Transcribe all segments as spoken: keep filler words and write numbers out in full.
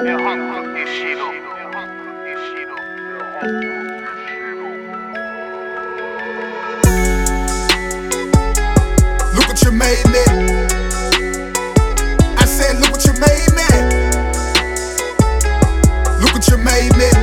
Look what you made me. I said, look what you made me. Look what you made me.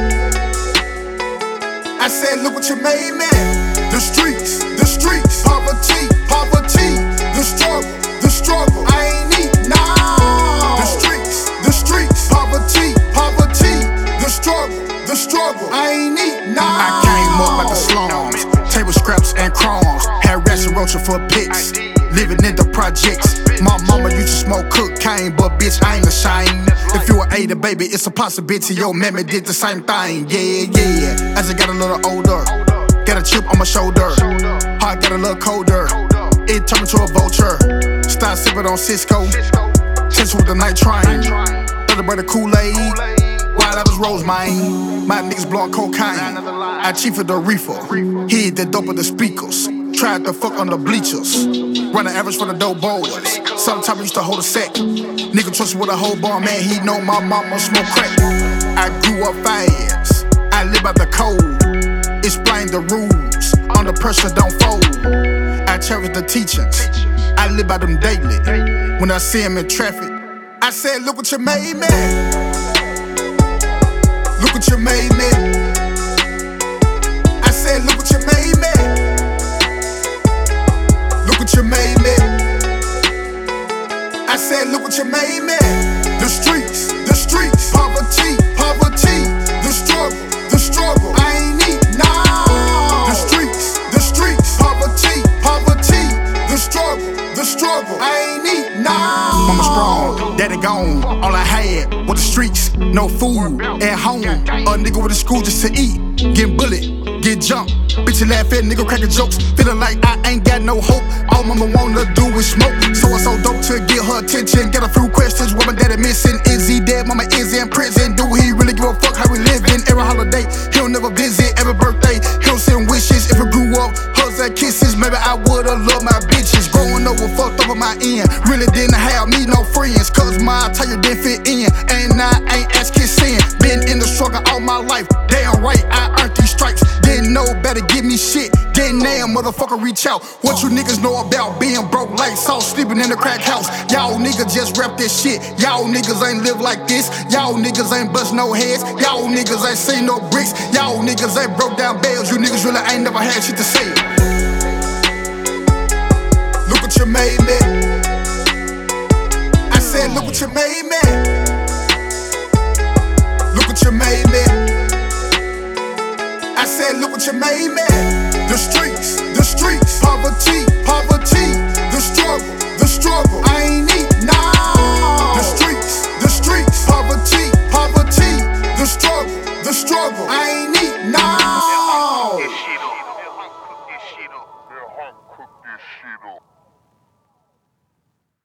I said, look what you made me. The streets, the streets, poverty, poverty, the struggle, the struggle. I ain't eat now. The streets, the streets, poverty, poverty, the struggle, the struggle. I ain't eat now. I came up out the slums, table scraps and crumbs. Had rats and roaches for pits, living in the projects. My mama used to smoke cocaine, but bitch, I ain't ashamed. If you were eighty, baby, it's a possibility your mammy did the same thing. Yeah, yeah. As I got a little older, got a chip on my shoulder. Heart got a little colder, it turned into a vulture. Start sipping on Cisco, tense with the night train. Brother, brother Kool-Aid, while I was rose mine. My niggas blowing cocaine, I chiefed the reefer. Hid the dope of the speakers, tried to fuck on the bleachers. Run the average for the dope boys, sometimes I used to hold a sack. Nigga trust with a whole bar, man, he know my mama smoke crack. I grew up fast, I live by the code. Explain the rules, under pressure don't fold. I cherish the teachings, I live by them daily. When I see them in traffic, I said, look what you made me. Look what you made me. I said, look what you made me. Look what you made me. I said, look what you made me. The streets, the streets, poverty, poverty, the struggle, the struggle. I ain't eat now. The streets, the streets, poverty, poverty, the struggle, the struggle. I ain't eat now. Mama strong, daddy gone. All I had was the streets, no food at home. A nigga with a school just to eat, getting bullied, get jumped. Bitch, laugh at nigga cracking jokes, feeling like I ain't got no hope. All mama wanna do is smoke, so I so dope to get her attention. Get a few questions, what my daddy missing? Is he dead? Mama is in prison. Do he really give a fuck how we living? Every holiday, he'll never visit. Every birthday, he'll send wishes. If I grew up, hugs and kisses, maybe I would've loved my bitches. Growing over, fucked over my end, really didn't have me no friends, cause my attire didn't fit in, and I ain't ass kissing. Been in the struggle all my life, damn right, I earned these stripes. Didn't know better give me shit, then now motherfucker reach out. What you niggas know about being broke like salt, sleeping in a crack house? Y'all niggas just rap this shit, y'all niggas ain't live like this. Y'all niggas ain't bust no heads, y'all niggas ain't seen no bricks. Y'all niggas ain't broke down bells, you niggas really ain't never had shit to say. Look what you made me. I said, look what you made me. Look what you made me. I said, look what you made me. The streets, the streets, poverty, poverty, the struggle, the struggle. I ain't eat now. The streets, the streets, poverty, poverty, the struggle, the struggle. I ain't eat now.